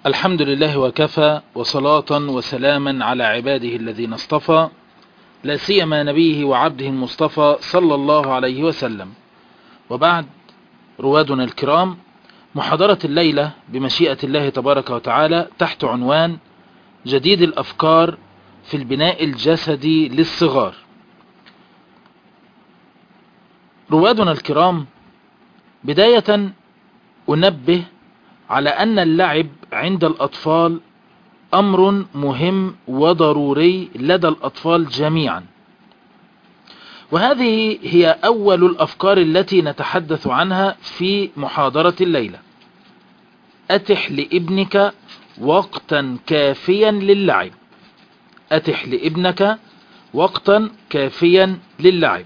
الحمد لله وكفى، وصلاة وسلاما على عباده الذين اصطفى، لا سيما نبيه وعبده المصطفى صلى الله عليه وسلم. وبعد، روادنا الكرام، محاضرة الليلة بمشيئة الله تبارك وتعالى تحت عنوان جديد الأفكار في البناء الجسدي للصغار. روادنا الكرام، بداية أنبه على أن اللعب عند الأطفال أمر مهم وضروري لدى الأطفال جميعا، وهذه هي أول الأفكار التي نتحدث عنها في محاضرة الليلة. أتح لابنك وقتا كافيا للعب. أتح لابنك وقتا كافيا للعب.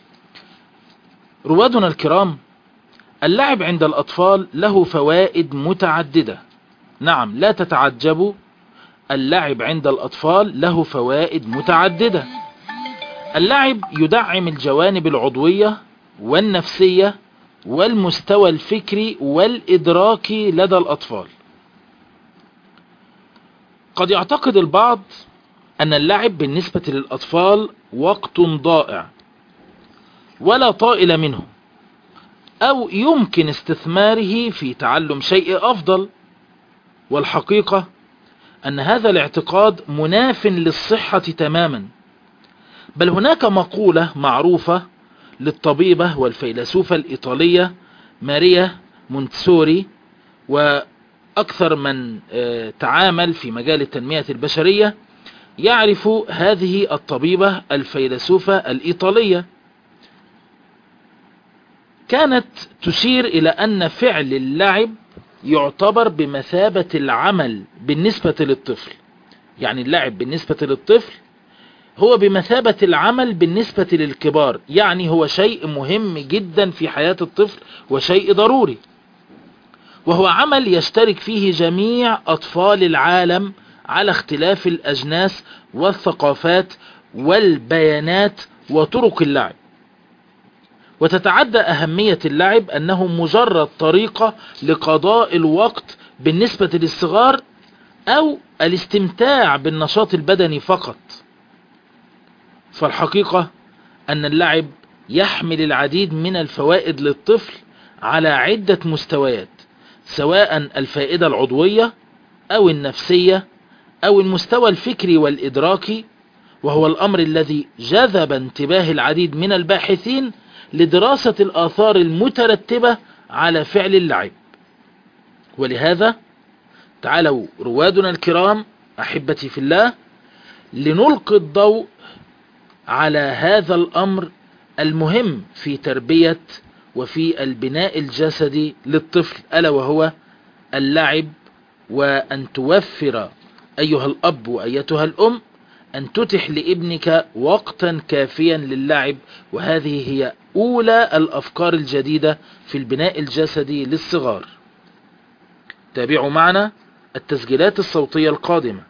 روادنا الكرام، اللعب عند الأطفال له فوائد متعددة. نعم، لا تتعجبوا، اللعب عند الأطفال له فوائد متعددة. اللعب يدعم الجوانب العضوية والنفسية والمستوى الفكري والإدراكي لدى الأطفال. قد يعتقد البعض أن اللعب بالنسبة للأطفال وقت ضائع ولا طائل منه، أو يمكن استثماره في تعلم شيء أفضل. والحقيقة أن هذا الاعتقاد مناف للصحة تماما، بل هناك مقولة معروفة للطبيبة والفيلسوفة الإيطالية ماريا مونتسوري، وأكثر من تعامل في مجال التنمية البشرية يعرف هذه الطبيبة الفيلسوفة الإيطالية. كانت تشير إلى أن فعل اللعب يعتبر بمثابة العمل بالنسبة للطفل. يعني اللعب بالنسبة للطفل هو بمثابة العمل بالنسبة للكبار، يعني هو شيء مهم جدا في حياة الطفل وشيء ضروري، وهو عمل يشترك فيه جميع أطفال العالم على اختلاف الأجناس والثقافات والبيانات وطرق اللعب. وتتعدى أهمية اللعب أنه مجرد طريقة لقضاء الوقت بالنسبة للصغار أو الاستمتاع بالنشاط البدني فقط. فالحقيقة أن اللعب يحمل العديد من الفوائد للطفل على عدة مستويات، سواء الفائدة العضوية أو النفسية أو المستوى الفكري والإدراكي، وهو الأمر الذي جذب انتباه العديد من الباحثين لدراسة الآثار المترتبة على فعل اللعب. ولهذا تعالوا روادنا الكرام، أحبتي في الله، لنلقي الضوء على هذا الأمر المهم في تربية وفي البناء الجسدي للطفل، ألا وهو اللعب. وأن توفر أيها الأب وأيتها الأم أن تتح لابنك وقتا كافيا للعب، وهذه هي أولى الأفكار الجديدة في البناء الجسدي للصغار. تابعوا معنا التسجيلات الصوتية القادمة.